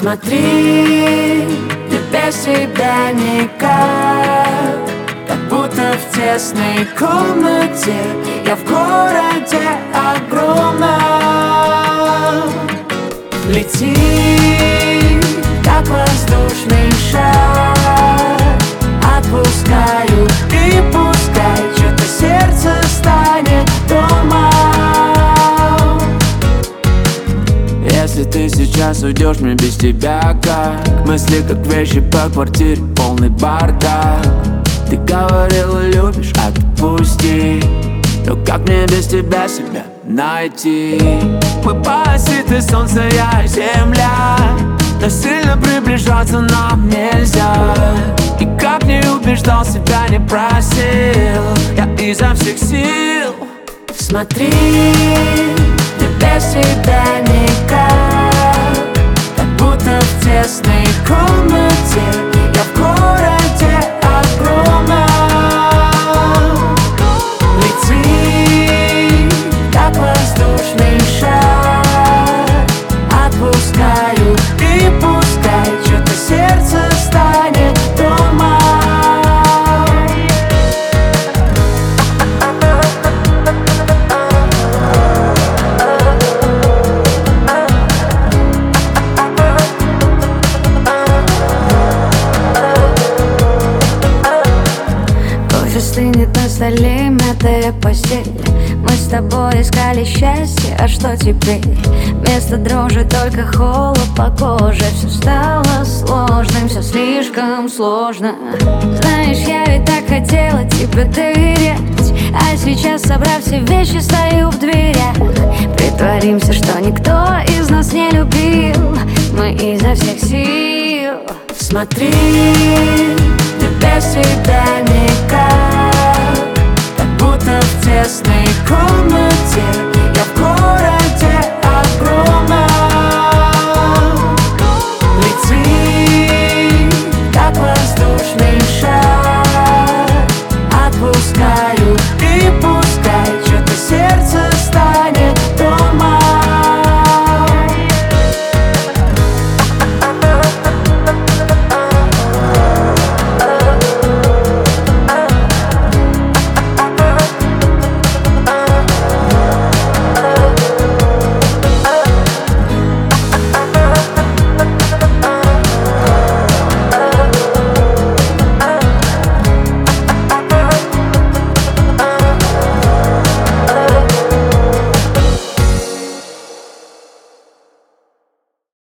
Смотри, я без тебя никак, как будто в тесной комнате. Я в городе огромном. Лети, как воздушный шар, отпускаю и пускай что-то сердце станет дома. Если ты сейчас уйдешь, мне без тебя как мысли, как вещи по квартире, полный бардак. Ты говорила, любишь, отпусти. Но как мне без тебя себя найти? Мы паразиты, солнце, я и земля, но сильно приближаться нам нельзя. И как не убеждал, себя не просил, я изо всех сил. Смотри, я без тебя никак, как будто в тесной комнате. Я в городе огромном. Лети, как воздушный шар, отпускаю и пускай что-то сердце станет дома. Стынет на столе мятая постель. Мы с тобой искали счастье, а что теперь? Вместо дрожи только холод по коже. Все стало сложным, все слишком сложно. Знаешь, я ведь так хотела тебе доверять, а сейчас, собрав все вещи, стою в дверях. Притворимся, что никто из нас не любил, мы изо всех сил. Смотри, я без тебя никак, как будто в тесной комнате.